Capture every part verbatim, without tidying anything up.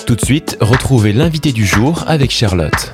Tout de suite, retrouvez l'invité du jour avec Charlotte.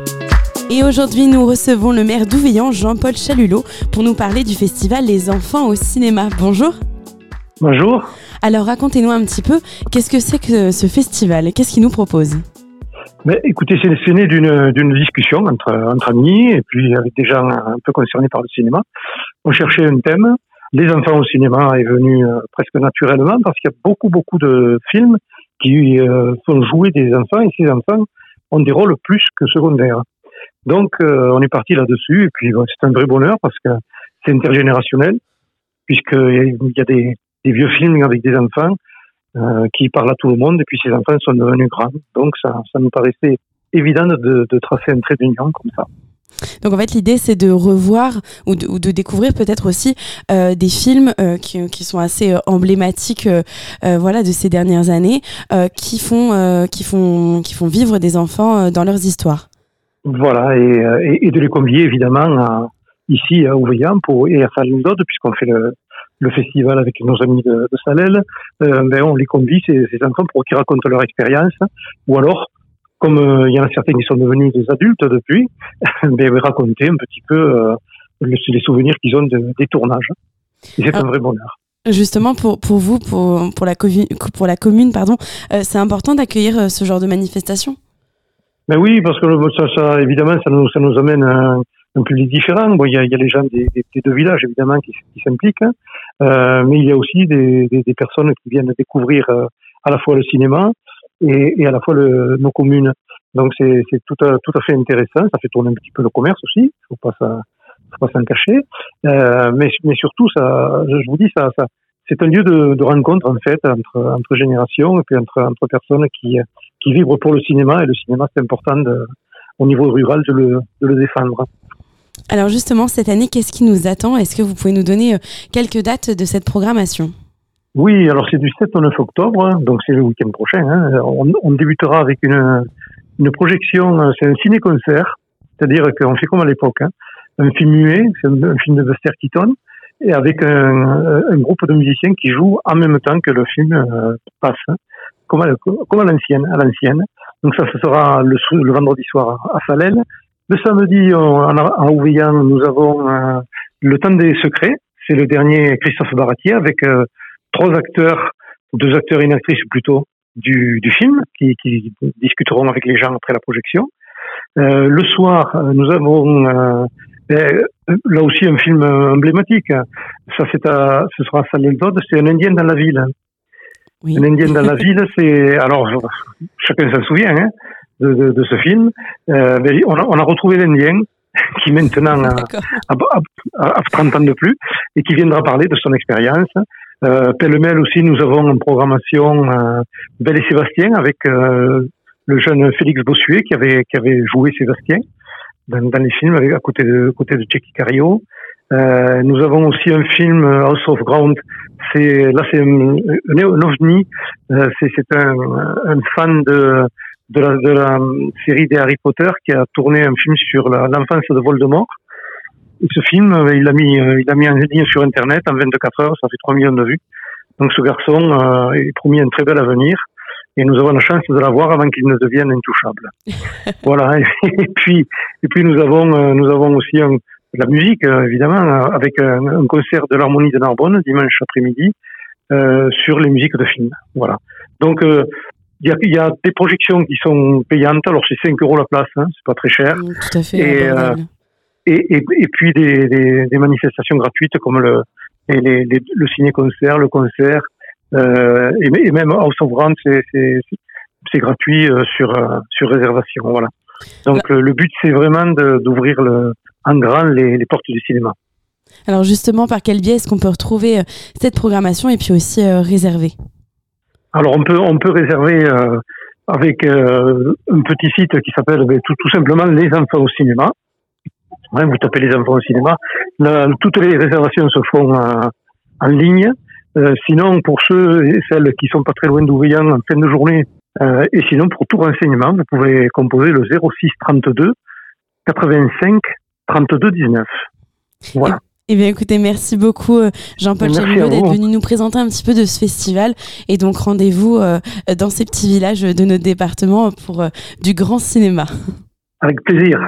Et aujourd'hui, nous recevons le maire d'Ouveillan, Jean-Paul Chalulot, pour nous parler du festival Les Enfants au cinéma. Bonjour. Bonjour. Alors, racontez-nous un petit peu, qu'est-ce que c'est que ce festival? Qu'est-ce qu'il nous propose? Mais écoutez, c'est, c'est né d'une, d'une discussion entre, entre amis et puis avec des gens un peu concernés par le cinéma. On cherchait un thème. Les enfants au cinéma est venu euh, presque naturellement parce qu'il y a beaucoup, beaucoup de films qui euh, font jouer des enfants et ces enfants ont des rôles plus que secondaires. Donc, euh, on est parti là-dessus et puis bon, c'est un vrai bonheur parce que c'est intergénérationnel puisqu'il y a des, des vieux films avec des enfants euh, qui parlent à tout le monde et puis ces enfants sont devenus grands. Donc, ça, ça nous paraissait évident de, de tracer un trait d'union comme ça. Donc en fait l'idée c'est de revoir ou de, ou de découvrir peut-être aussi euh, des films euh, qui, qui sont assez euh, emblématiques euh, euh, voilà, de ces dernières années euh, qui, font, euh, qui, font, qui font vivre des enfants euh, dans leurs histoires. Voilà, et, et, et de les convier évidemment à, ici à Ouveillan pour, et à Salelles-d'Aude, puisqu'on fait le, le festival avec nos amis de, de Salelles, euh, ben on les convie, ces, ces enfants, pour qu'ils racontent leur expérience, ou alors, comme il euh, y en a certains qui sont devenus des adultes depuis, ben, raconter un petit peu euh, les, les souvenirs qu'ils ont de, des tournages. Et c'est ah. un vrai bonheur. Justement, pour, pour vous, pour, pour, la, pour la commune, pardon, euh, c'est important d'accueillir euh, ce genre de manifestation? Ben oui, parce que ça, ça, évidemment, ça nous, ça nous amène un, un public différent. Bon, il y a, il y a les gens des, des, des deux villages, évidemment, qui, qui s'impliquent, hein. euh, mais il y a aussi des, des, des personnes qui viennent découvrir euh, à la fois le cinéma et, et à la fois le, nos communes. Donc c'est, c'est tout, à, tout à fait intéressant. Ça fait tourner un petit peu le commerce aussi. Faut pas ça, faut pas s'en cacher. Euh, mais, mais surtout, ça, je vous dis, ça, ça, c'est un lieu de, de rencontre en fait entre, entre générations et puis entre, entre personnes qui, qui vivent pour le cinéma. Et le cinéma, c'est important de, au niveau rural de le, de le défendre. Alors justement, cette année, qu'est-ce qui nous attend? Est-ce que vous pouvez nous donner quelques dates de cette programmation? Oui, alors c'est du sept au neuf octobre, donc c'est le week-end prochain. Hein. On, on débutera avec une, une projection, c'est un ciné-concert, c'est-à-dire qu'on fait comme à l'époque, hein. Un film muet, c'est un, un film de Buster Keaton, et avec un, un groupe de musiciens qui jouent en même temps que le film euh, passe, hein. comme, à, comme à l'ancienne, à l'ancienne. Donc ça, ce sera le, le vendredi soir à Salelles. Le samedi, on, en Ouveillan, nous avons euh, Le Temps des Secrets, c'est le dernier Christophe Baratier avec euh, trois acteurs, deux acteurs et une actrice plutôt, du, du film, qui, qui discuteront avec les gens après la projection. Euh, le soir, nous avons euh, euh, là aussi un film emblématique. Ça, c'est à, ce sera à Salelles-d'Aude, c'est Un Indien dans la ville. Oui. Un Indien dans la ville, c'est... Alors, chacun s'en souvient hein, de, de, de ce film. Euh, on, a, on a retrouvé l'Indien, qui maintenant a, a, a, a trente ans de plus, et qui viendra parler de son expérience. Euh, pêle-mêle aussi, nous avons en programmation euh, Belle et Sébastien avec euh, le jeune Félix Bossuet qui avait qui avait joué Sébastien dans, dans les films avec, à côté de côté de Jackie Cario. Euh, nous avons aussi un film House of Ground. C'est là c'est un, un ovni. Euh, c'est c'est un, un fan de de la de la série des Harry Potter qui a tourné un film sur la, l'enfance de Voldemort. Et ce film, il l'a mis, il l'a mis en ligne sur Internet en vingt-quatre heures, ça fait trois millions de vues. Donc ce garçon euh, est promis un très bel avenir et nous avons la chance de l'avoir avant qu'il ne devienne intouchable. Voilà. Et puis, et puis nous avons, euh, nous avons aussi un, de la musique évidemment avec un, un concert de l'Harmonie de Narbonne dimanche après-midi euh, sur les musiques de films. Voilà. Donc euh, il y a, il y a des projections qui sont payantes. Alors c'est cinq euros la place, hein, c'est pas très cher. Mmh, tout à fait. Et, euh, Et, et, et puis des, des, des manifestations gratuites comme le, les, les, le ciné-concert, le concert, euh, et, et même House of Ground, c'est, c'est, c'est gratuit euh, sur, euh, sur réservation. Voilà. Donc le, le but, c'est vraiment de, d'ouvrir le, en grand les, les portes du cinéma. Alors justement, par quel biais est-ce qu'on peut retrouver cette programmation et puis aussi euh, réserver? Alors on peut, on peut réserver euh, avec euh, un petit site qui s'appelle ben, tout, tout simplement Les Enfants au cinéma. Ouais, vous tapez Les Enfants au cinéma. Là, toutes les réservations se font euh, en ligne. Euh, sinon, pour ceux et celles qui sont pas très loin d'Ouveillan en fin de journée, euh, et sinon pour tout renseignement, vous pouvez composer le zéro six trente-deux quatre-vingt-cinq trente-deux dix-neuf. Voilà. Eh bien, écoutez, merci beaucoup Jean-Paul Chalumeau d'être venu nous présenter un petit peu de ce festival. Et donc, rendez-vous euh, dans ces petits villages de notre département pour euh, du grand cinéma. Avec plaisir.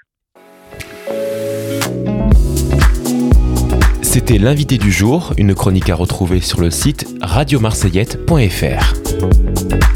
C'était l'invité du jour, une chronique à retrouver sur le site radio marseillette point f r.